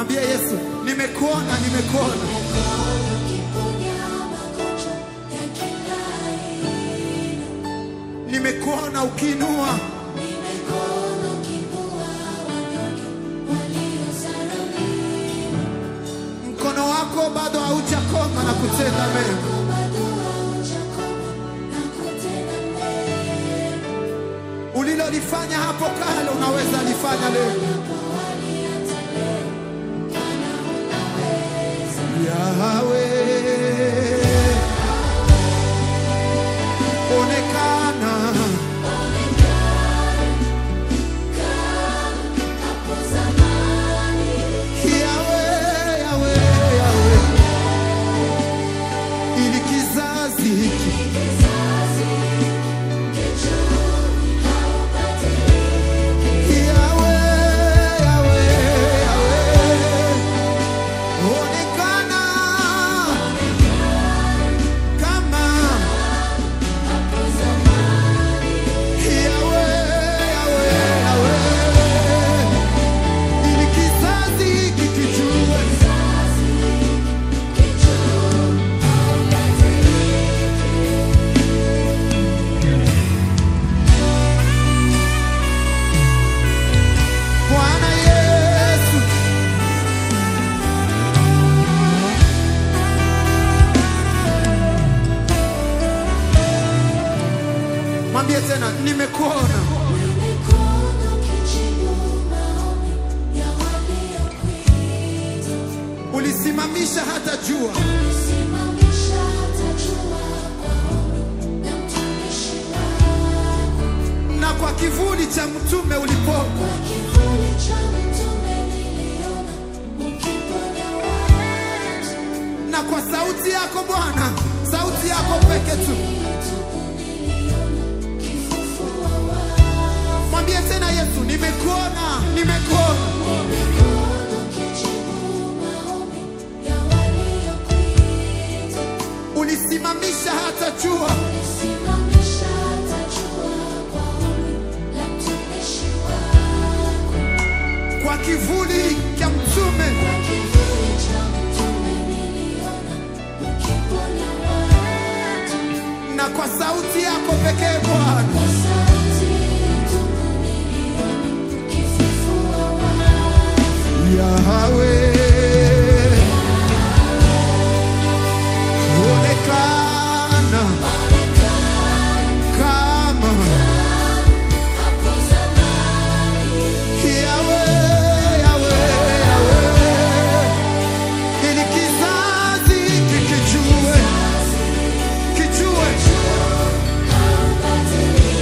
Mwambie Yesu, nimekuona, nimekuona. Nimekuona ukiinua. Mkono wako bado haujakoma na kutenda mema. Ulilolifanya hapo kale unaweza lifanya leo. Yahweh, onekana. Yahweh, Yahweh, Yahweh, ili kizazi hiki tena, nimekuona. Ulisimamisha hata jua. Na kwa kivuli cha mtume ulipoka. Na kwa sauti yako Bwana, sauti yako peke tu. Mwambie tena Yesu, nimekuona, nimekuona. Ulisimamisha hata jua. Kwa kivuli cha mtume. Na kwa sauti yako pekee Bwana. Yahweh, onekana kama Yahweh, Yahweh, Yahweh, ili kizazi kijue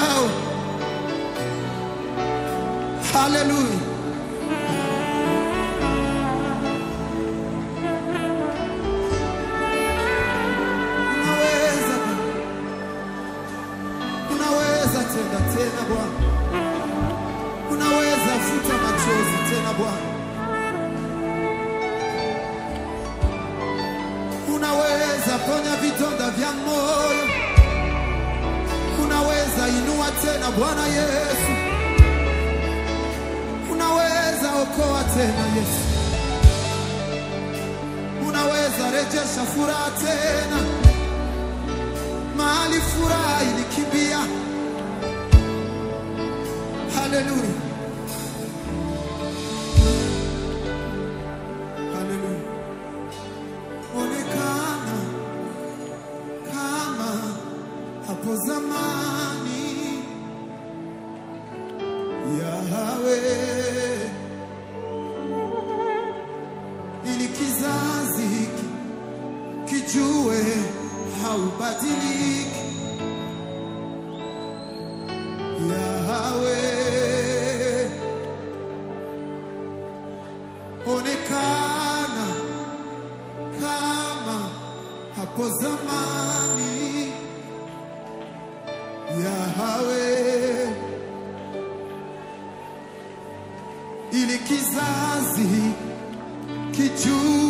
yao. Hallelujah. Unaweza tena Bwana. Unaweza futa machozi tena Bwana. Unaweza ponya vidonda vya moyo. Unaweza inua tena Bwana Yesu. Unaweza okoa tena Yesu. Unaweza rejesha furaha tena mahali furaha ilikimbia. Hallelujah. Hallelujah. Onekana kama hapo zamani, Yahweh, ili kizazi hiki kijue haubadiliki. Yahweh, onekana kama hapo zamani, Yahweh, ili kizazi kijue